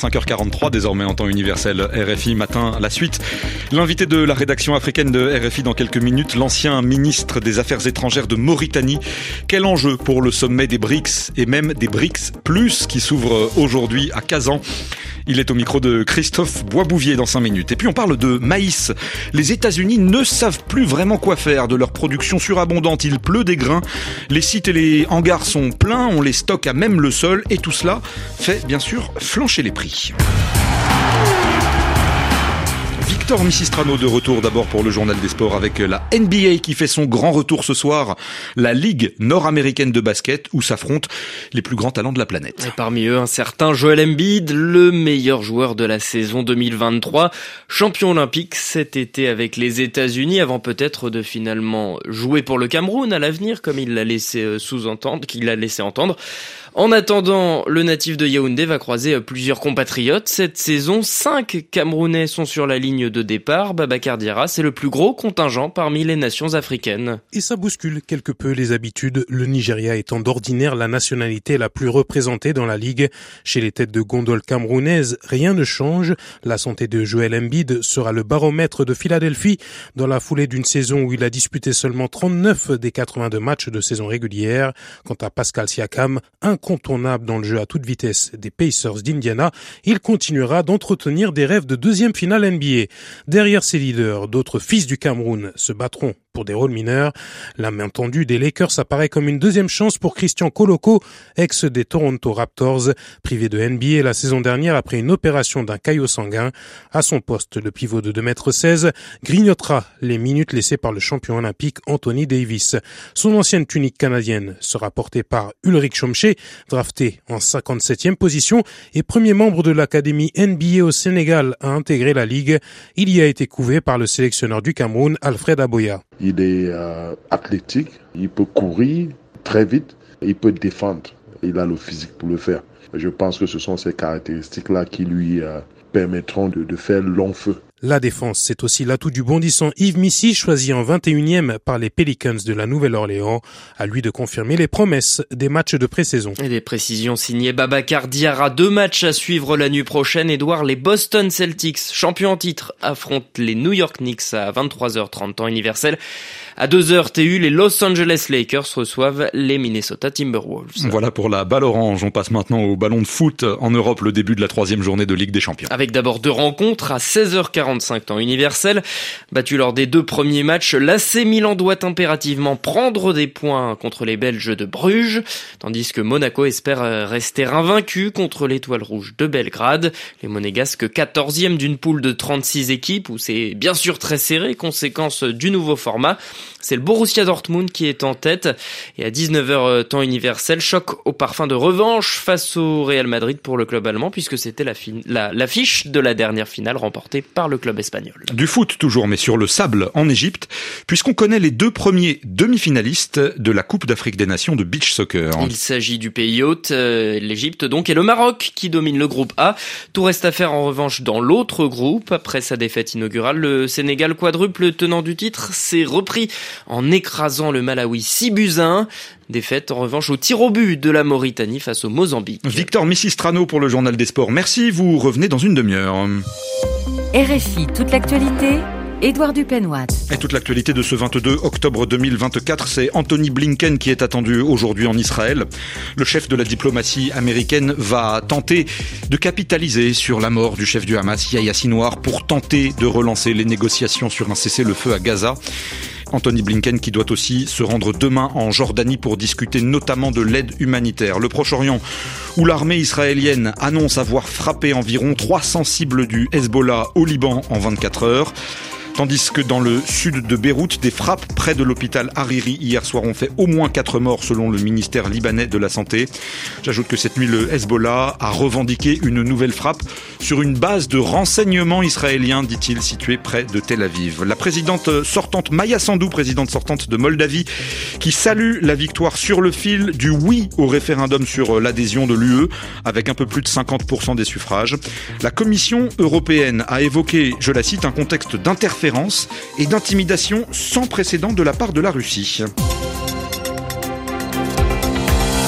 5h43, désormais en temps universel RFI matin, la suite. L'invité de la rédaction africaine de RFI dans quelques minutes, l'ancien ministre des Affaires étrangères de Mauritanie. Quel enjeu pour le sommet des BRICS et même des BRICS+, qui s'ouvre aujourd'hui à Kazan. Il est au micro de Christophe Boisbouvier dans 5 minutes. Et puis on parle de maïs. Les États-Unis ne savent plus vraiment quoi faire de leur production surabondante. Il pleut des grains, les sites et les hangars sont pleins, on les stocke à même le sol et tout cela fait bien sûr flancher les prix. Victor Missistrano de retour d'abord pour le journal des sports avec la NBA qui fait son grand retour ce soir, la Ligue nord-américaine de basket où s'affrontent les plus grands talents de la planète. Et parmi eux, un certain Joel Embiid, le meilleur joueur de la saison 2023, champion olympique cet été avec les États-Unis avant peut-être de finalement jouer pour le Cameroun à l'avenir comme il l'a laissé entendre. En attendant, le natif de Yaoundé va croiser plusieurs compatriotes. Cette saison, 5 Camerounais sont sur la ligne de départ. Babacar Diarra, c'est le plus gros contingent parmi les nations africaines. Et ça bouscule quelque peu les habitudes, le Nigeria étant d'ordinaire la nationalité la plus représentée dans la Ligue. Chez les têtes de gondole camerounaises, rien ne change. La santé de Joel Embiid sera le baromètre de Philadelphie dans la foulée d'une saison où il a disputé seulement 39 des 82 matchs de saison régulière. Quant à Pascal Siakam, incontournable dans le jeu à toute vitesse des Pacers d'Indiana, il continuera d'entretenir des rêves de deuxième finale NBA. Derrière ses leaders, d'autres fils du Cameroun se battront pour des rôles mineurs. La main tendue des Lakers apparaît comme une deuxième chance pour Christian Koloko, ex des Toronto Raptors, privé de NBA la saison dernière après une opération d'un caillot sanguin. À son poste, le pivot de 2,16 m grignotera les minutes laissées par le champion olympique Anthony Davis. Son ancienne tunique canadienne sera portée par Ulrich Chomché, drafté en 57e position et premier membre de l'académie NBA au Sénégal à intégrer la Ligue. Il y a été couvé par le sélectionneur du Cameroun, Alfred Aboya. Il est athlétique, il peut courir très vite, il peut défendre. Il a le physique pour le faire. Je pense que ce sont ces caractéristiques-là qui lui permettront de faire long feu. La défense, c'est aussi l'atout du bondissant Yves Missy, choisi en 21e par les Pelicans de la Nouvelle-Orléans. À lui de confirmer les promesses des matchs de pré-saison. Et des précisions signées Babacar Diarra. 2 matchs à suivre la nuit prochaine. Édouard, les Boston Celtics, champions en titre, affrontent les New York Knicks à 23h30 temps universel. À 2h TU, les Los Angeles Lakers reçoivent les Minnesota Timberwolves. Voilà pour la balle orange. On passe maintenant au ballon de foot en Europe, le début de la 3e journée de Ligue des Champions. Avec d'abord 2 rencontres à 16h45 temps universel. Battu lors des 2 premiers matchs, l'AC Milan doit impérativement prendre des points contre les Belges de Bruges, tandis que Monaco espère rester invaincu contre l'Étoile Rouge de Belgrade. Les Monégasques 14e d'une poule de 36 équipes où c'est bien sûr très serré, conséquence du nouveau format. C'est le Borussia Dortmund qui est en tête. Et à 19h temps universel, choc au parfum de revanche face au Real Madrid pour le club allemand, puisque c'était l'affiche de la dernière finale remportée par le club espagnol. Du foot toujours, mais sur le sable en Égypte, puisqu'on connaît les 2 premiers demi-finalistes de la Coupe d'Afrique des Nations de beach soccer. Il s'agit du pays hôte, l'Égypte donc, et le Maroc qui domine le groupe A. Tout reste à faire en revanche dans l'autre groupe. Après sa défaite inaugurale, le Sénégal, quadruple tenant du titre, s'est repris en écrasant le Malawi 6-1. Défaite en revanche au tir au but de la Mauritanie face au Mozambique. Victor Missistrano pour le journal des sports. Merci, vous revenez dans une demi-heure. RFI, toute l'actualité, Édouard Dupenoit. Et toute l'actualité de ce 22 octobre 2024, c'est Anthony Blinken qui est attendu aujourd'hui en Israël. Le chef de la diplomatie américaine va tenter de capitaliser sur la mort du chef du Hamas, Yahya Sinwar, pour tenter de relancer les négociations sur un cessez-le-feu à Gaza. Anthony Blinken qui doit aussi se rendre demain en Jordanie pour discuter notamment de l'aide humanitaire. Le Proche-Orient, où l'armée israélienne annonce avoir frappé environ 300 cibles du Hezbollah au Liban en 24 heures. Tandis que dans le sud de Beyrouth, des frappes près de l'hôpital Hariri hier soir ont fait au moins 4 morts selon le ministère libanais de la Santé. J'ajoute que cette nuit, le Hezbollah a revendiqué une nouvelle frappe sur une base de renseignement israélien, dit-il, située près de Tel Aviv. La présidente sortante, Maya Sandu, présidente sortante de Moldavie, qui salue la victoire sur le fil du oui au référendum sur l'adhésion de l'UE, avec un peu plus de 50% des suffrages. La Commission européenne a évoqué, je la cite, un contexte d'interférence et d'intimidation sans précédent de la part de la Russie.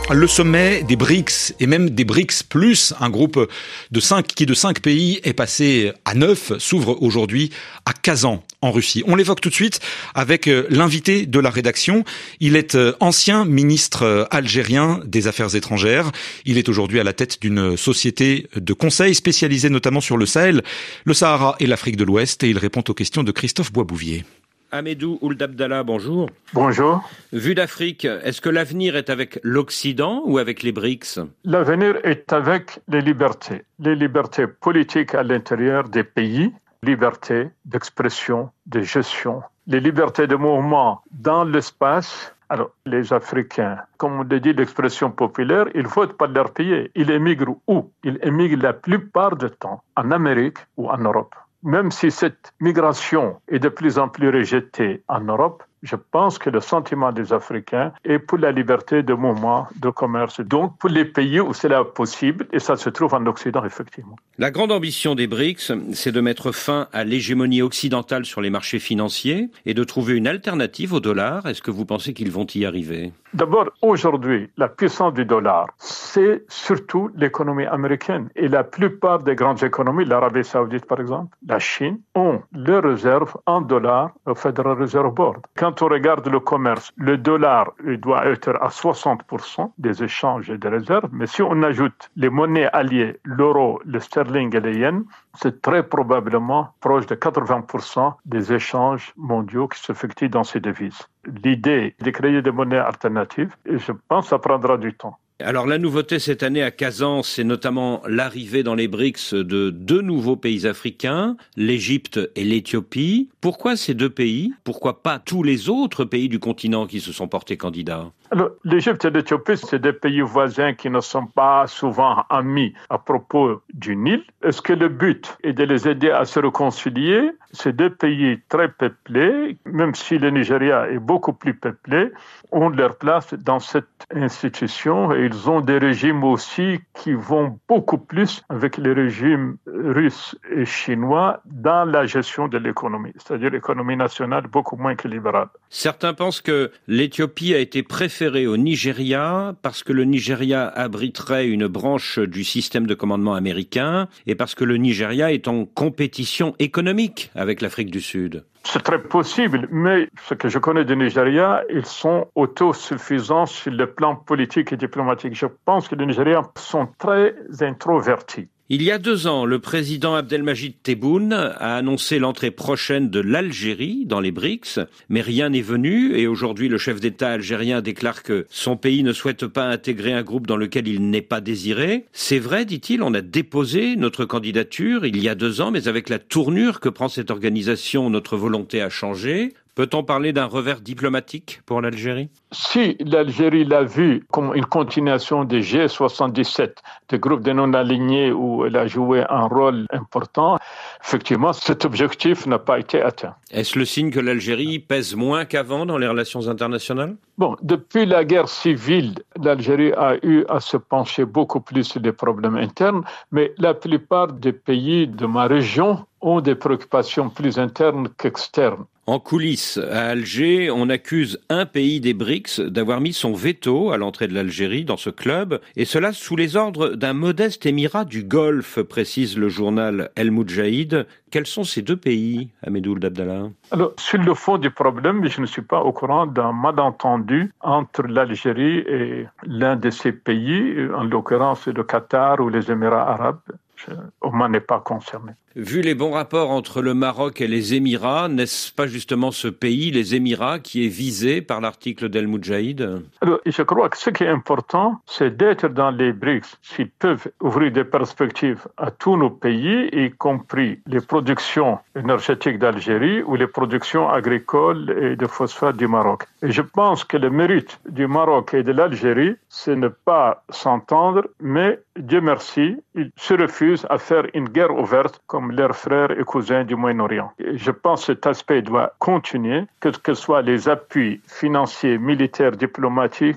Le sommet des BRICS et même des BRICS+, un groupe de 5 pays est passé à 9, s'ouvre aujourd'hui à Kazan en Russie. On l'évoque tout de suite avec l'invité de la rédaction. Il est ancien ministre algérien des Affaires étrangères. Il est aujourd'hui à la tête d'une société de conseil spécialisée notamment sur le Sahel, le Sahara et l'Afrique de l'Ouest, et il répond aux questions de Christophe Boisbouvier. Hamidou Ould Abdallah, bonjour. Bonjour. Vu d'Afrique, est-ce que l'avenir est avec l'Occident ou avec les BRICS? L'avenir est avec les libertés politiques à l'intérieur des pays, liberté d'expression, de gestion, les libertés de mouvement dans l'espace. Alors, les Africains, comme on le dit l'expression populaire, ils votent par leur pays. Ils émigrent où? Ils émigrent la plupart du temps en Amérique ou en Europe. Même si cette migration est de plus en plus rejetée en Europe, je pense que le sentiment des Africains est pour la liberté de mouvement, de commerce. Donc, pour les pays où cela est possible, et ça se trouve en Occident, effectivement. La grande ambition des BRICS, c'est de mettre fin à l'hégémonie occidentale sur les marchés financiers et de trouver une alternative au dollar. Est-ce que vous pensez qu'ils vont y arriver? D'abord, aujourd'hui, la puissance du dollar, c'est surtout l'économie américaine. Et la plupart des grandes économies, l'Arabie Saoudite par exemple, la Chine, ont leurs réserves en dollars au Federal Reserve Board. Quand on regarde le commerce, le dollar doit être à 60% des échanges et des réserves, mais si on ajoute les monnaies alliées, l'euro, le sterling et le yen, c'est très probablement proche de 80% des échanges mondiaux qui s'effectuent dans ces devises. L'idée de créer des monnaies alternatives, et je pense que ça prendra du temps. Alors la nouveauté cette année à Kazan, c'est notamment l'arrivée dans les BRICS de 2 nouveaux pays africains, l'Égypte et l'Éthiopie. Pourquoi ces 2 pays? Pourquoi pas tous les autres pays du continent qui se sont portés candidats? Alors, l'Égypte et l'Éthiopie, c'est des pays voisins qui ne sont pas souvent amis à propos du Nil. Est-ce que le but est de les aider à se réconcilier? Ces 2 pays très peuplés, même si le Nigeria est beaucoup plus peuplé, ont leur place dans cette institution et ils ont des régimes aussi qui vont beaucoup plus avec les régimes russes et chinois dans la gestion de l'économie, c'est-à-dire l'économie nationale beaucoup moins que libérale. Certains pensent que l'Éthiopie a été préférée au Nigeria parce que le Nigeria abriterait une branche du système de commandement américain et parce que le Nigeria est en compétition économique avec l'Afrique du Sud. C'est très possible, mais ce que je connais du Nigeria, ils sont autosuffisants sur le plan politique et diplomatique. Je pense que les Nigériens sont très introvertis. Il y a 2 ans, le président Abdelmadjid Tebboune a annoncé l'entrée prochaine de l'Algérie dans les BRICS, mais rien n'est venu et aujourd'hui le chef d'État algérien déclare que son pays ne souhaite pas intégrer un groupe dans lequel il n'est pas désiré. C'est vrai, dit-il, on a déposé notre candidature il y a 2 ans, mais avec la tournure que prend cette organisation, notre volonté a changé. Peut-on parler d'un revers diplomatique pour l'Algérie? Si l'Algérie l'a vu comme une continuation des G77, des groupes de non-alignés où elle a joué un rôle important, effectivement, cet objectif n'a pas été atteint. Est-ce le signe que l'Algérie pèse moins qu'avant dans les relations internationales? Bon, depuis la guerre civile, l'Algérie a eu à se pencher beaucoup plus sur les problèmes internes, mais la plupart des pays de ma région ont des préoccupations plus internes qu'externes. En coulisses, à Alger, on accuse un pays des BRICS d'avoir mis son veto à l'entrée de l'Algérie dans ce club, et cela sous les ordres d'un modeste émirat du Golfe, précise le journal El Moudjahid. Quels sont ces 2 pays, Hamidou Ould Abdallah? Alors, sur le fond du problème, je ne suis pas au courant d'un malentendu entre l'Algérie et l'un de ces pays, en l'occurrence le Qatar ou les Émirats arabes. Oman n'est pas concerné. Vu les bons rapports entre le Maroc et les Émirats, n'est-ce pas justement ce pays, les Émirats, qui est visé par l'article d'El Moudjahid? Alors, je crois que ce qui est important, c'est d'être dans les BRICS. S'ils peuvent ouvrir des perspectives à tous nos pays, y compris les productions énergétiques d'Algérie ou les productions agricoles et de phosphate du Maroc. Et je pense que le mérite du Maroc et de l'Algérie, c'est ne pas s'entendre, mais Dieu merci, ils se refusent à faire une guerre ouverte comme leurs frères et cousins du Moyen-Orient. Et je pense que cet aspect doit continuer, que ce soit les appuis financiers, militaires, diplomatiques,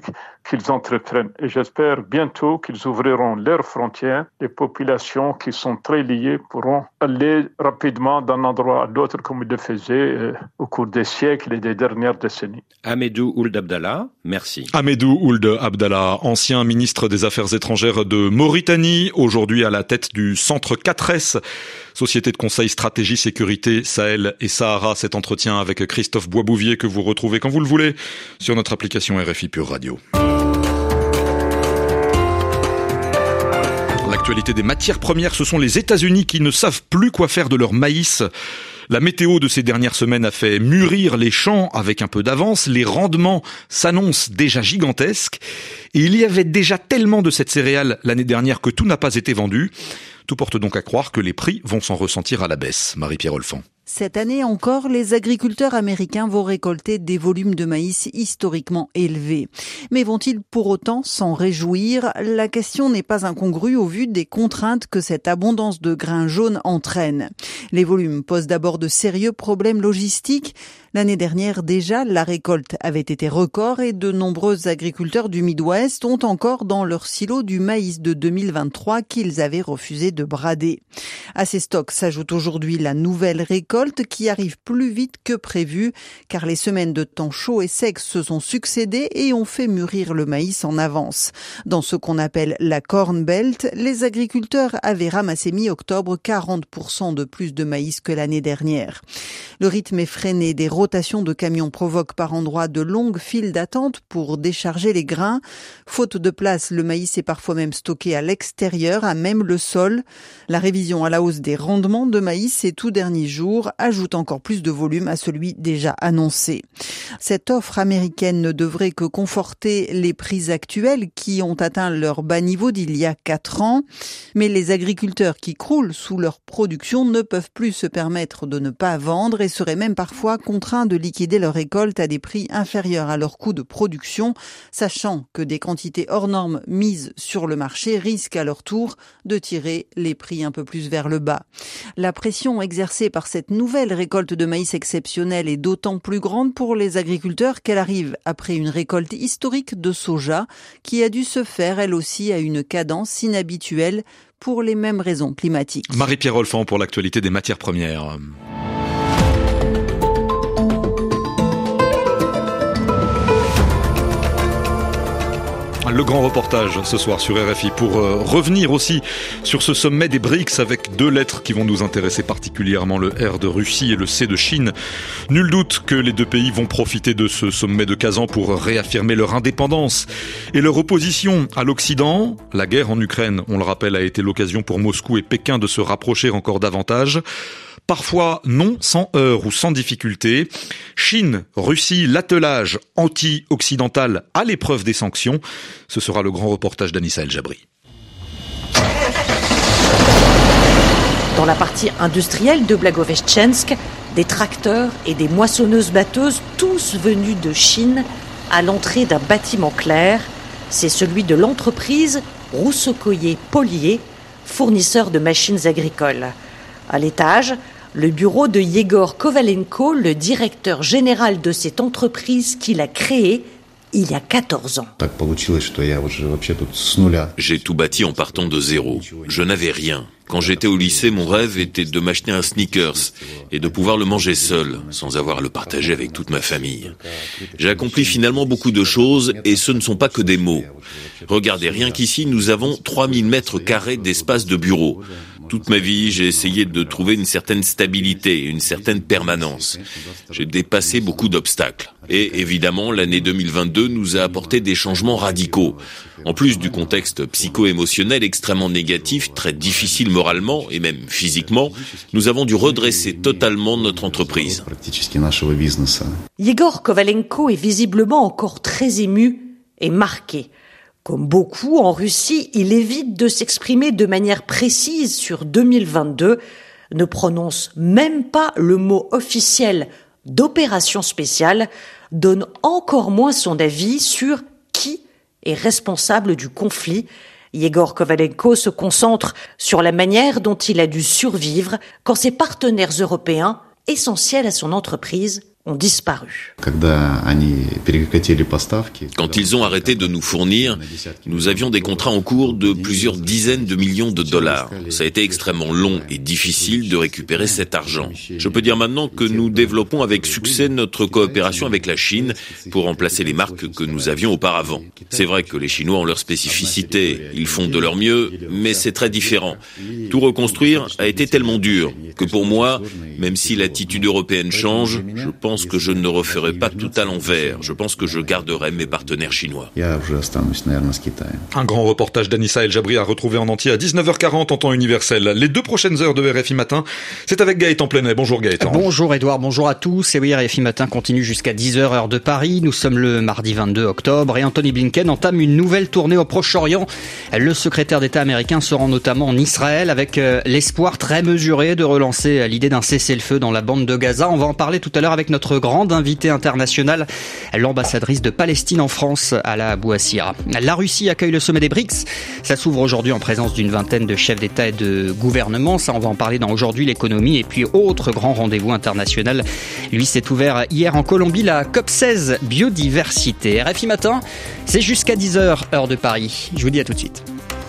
qu'ils entreprennent. Et j'espère bientôt qu'ils ouvriront leurs frontières. Les populations qui sont très liées pourront aller rapidement d'un endroit à l'autre comme ils le faisaient au cours des siècles et des dernières décennies. Ahmedou Ould Abdallah, merci. Ahmedou Ould Abdallah, ancien ministre des Affaires étrangères de Mauritanie, aujourd'hui à la tête du Centre 4S, Société de conseil stratégie sécurité Sahel et Sahara. Cet entretien avec Christophe Boisbouvier que vous retrouvez quand vous le voulez sur notre application RFI Pure Radio. L'actualité des matières premières, ce sont les États-Unis qui ne savent plus quoi faire de leur maïs. La météo de ces dernières semaines a fait mûrir les champs avec un peu d'avance. Les rendements s'annoncent déjà gigantesques. Et il y avait déjà tellement de cette céréale l'année dernière que tout n'a pas été vendu. Tout porte donc à croire que les prix vont s'en ressentir à la baisse. Marie-Pierre Olfan. Cette année encore, les agriculteurs américains vont récolter des volumes de maïs historiquement élevés. Mais vont-ils pour autant s'en réjouir ? La question n'est pas incongrue au vu des contraintes que cette abondance de grains jaunes entraîne. Les volumes posent d'abord de sérieux problèmes logistiques. L'année dernière déjà, la récolte avait été record et de nombreux agriculteurs du Midwest ont encore dans leur silo du maïs de 2023 qu'ils avaient refusé de brader. À ces stocks s'ajoute aujourd'hui la nouvelle récolte qui arrive plus vite que prévu car les semaines de temps chaud et sec se sont succédées et ont fait mûrir le maïs en avance. Dans ce qu'on appelle la Corn Belt, les agriculteurs avaient ramassé mi-octobre 40% de plus de maïs que l'année dernière. Le rythme effréné des rotations de camions provoque par endroits de longues files d'attente pour décharger les grains. Faute de place, le maïs est parfois même stocké à l'extérieur, à même le sol. La révision à la hausse des rendements de maïs ces tout derniers jours ajoute encore plus de volume à celui déjà annoncé. Cette offre américaine ne devrait que conforter les prix actuels qui ont atteint leur bas niveau d'il y a 4 ans. Mais les agriculteurs qui croulent sous leur production ne peuvent plus se permettre de ne pas vendre et seraient même parfois contraints de liquider leur récolte à des prix inférieurs à leur coût de production, sachant que des quantités hors normes mises sur le marché risquent à leur tour de tirer les prix un peu plus vers le bas. La pression exercée par cette nouvelle récolte de maïs exceptionnelle est d'autant plus grande pour les agriculteurs qu'elle arrive après une récolte historique de soja qui a dû se faire elle aussi à une cadence inhabituelle pour les mêmes raisons climatiques. Marie-Pierre Olfan pour l'actualité des matières premières. Le grand reportage ce soir sur RFI pour revenir aussi sur ce sommet des BRICS avec 2 lettres qui vont nous intéresser particulièrement, le R de Russie et le C de Chine. Nul doute que les 2 pays vont profiter de ce sommet de Kazan pour réaffirmer leur indépendance et leur opposition à l'Occident. La guerre en Ukraine, on le rappelle, a été l'occasion pour Moscou et Pékin de se rapprocher encore davantage. Parfois non sans heurts ou sans difficulté. Chine, Russie, l'attelage anti-occidental à l'épreuve des sanctions. Ce sera le grand reportage d'Anissa El Jabri. Dans la partie industrielle de Blagoveshchensk, des tracteurs et des moissonneuses-batteuses, tous venus de Chine, à l'entrée d'un bâtiment clair. C'est celui de l'entreprise Roussokoye-Polier, fournisseur de machines agricoles. À l'étage, le bureau de Yegor Kovalenko, le directeur général de cette entreprise qu'il a créée il y a 14 ans. J'ai tout bâti en partant de zéro. Je n'avais rien. Quand j'étais au lycée, mon rêve était de m'acheter un sneakers et de pouvoir le manger seul, sans avoir à le partager avec toute ma famille. J'ai accompli finalement beaucoup de choses et ce ne sont pas que des mots. Regardez, rien qu'ici, nous avons 3000 mètres carrés d'espace de bureau. Toute ma vie, j'ai essayé de trouver une certaine stabilité, une certaine permanence. J'ai dépassé beaucoup d'obstacles. Et évidemment, l'année 2022 nous a apporté des changements radicaux. En plus du contexte psycho-émotionnel extrêmement négatif, très difficile moralement et même physiquement, nous avons dû redresser totalement notre entreprise. Yegor Kovalenko est visiblement encore très ému et marqué. Comme beaucoup en Russie, il évite de s'exprimer de manière précise sur 2022, ne prononce même pas le mot officiel d'opération spéciale, donne encore moins son avis sur qui est responsable du conflit. Yegor Kovalenko se concentre sur la manière dont il a dû survivre quand ses partenaires européens, essentiels à son entreprise, ont disparu. Quand ils ont arrêté de nous fournir, nous avions des contrats en cours de plusieurs dizaines de millions de dollars. Ça a été extrêmement long et difficile de récupérer cet argent. Je peux dire maintenant que nous développons avec succès notre coopération avec la Chine pour remplacer les marques que nous avions auparavant. C'est vrai que les Chinois ont leurs spécificités, ils font de leur mieux, mais c'est très différent. Tout reconstruire a été tellement dur que pour moi, même si l'attitude européenne change, je pense que je ne referai pas tout à l'envers. Je pense que je garderai mes partenaires chinois. Un grand reportage d'Anissa El Jabri à retrouver en entier à 19h40 en temps universel. Les 2 prochaines heures de RFI Matin, c'est avec Gaëtan Plenet. Bonjour Gaëtan. Bonjour Edouard, bonjour à tous. Et oui, RFI Matin continue jusqu'à 10h heure de Paris. Nous sommes le mardi 22 octobre et Antony Blinken entame une nouvelle tournée au Proche-Orient. Le secrétaire d'État américain se rend notamment en Israël avec l'espoir très mesuré de relancer l'idée d'un cessez-le-feu dans la bande de Gaza. On va en parler tout à l'heure avec notre grande invitée internationale, l'ambassadrice de Palestine en France, Ala Bouassira. La Russie accueille le sommet des BRICS. Ça s'ouvre aujourd'hui en présence d'une vingtaine de chefs d'État et de gouvernement. Ça, on va en parler dans Aujourd'hui l'économie. Et puis, autre grand rendez-vous international. Lui, s'est ouvert hier en Colombie, la COP16 biodiversité. RFI Matin, c'est jusqu'à 10h, heure de Paris. Je vous dis à tout de suite.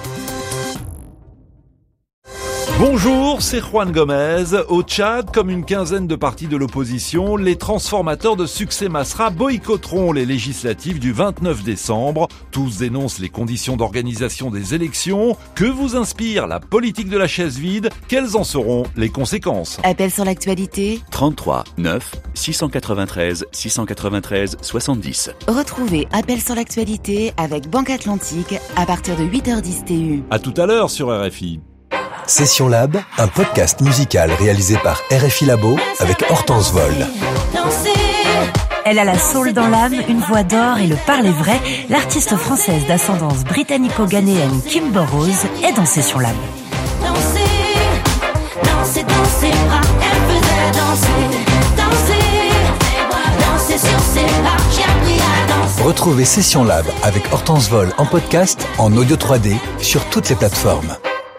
Bonjour, c'est Juan Gomez. Au Tchad, comme une quinzaine de partis de l'opposition, les transformateurs de Succès Masra boycotteront les législatives du 29 décembre. Tous dénoncent les conditions d'organisation des élections. Que vous inspire la politique de la chaise vide? Quelles en seront les conséquences? Appel sur l'actualité 33 9 693 693 70. Retrouvez Appel sur l'actualité avec Banque Atlantique à partir de 8h10 TU. À tout à l'heure sur RFI. Session Lab, un podcast musical réalisé par RFI Labo avec Hortense Vol. Elle a la soul dans l'âme, une voix d'or et le parler vrai. L'artiste française d'ascendance britannico-ghanéenne Kim Burrows est dans Session Lab. Danser, bras, elle faisait danser sur ses bras, j'ai appris à danser. Retrouvez Session Lab avec Hortense Vol en podcast, en audio 3D, sur toutes les plateformes.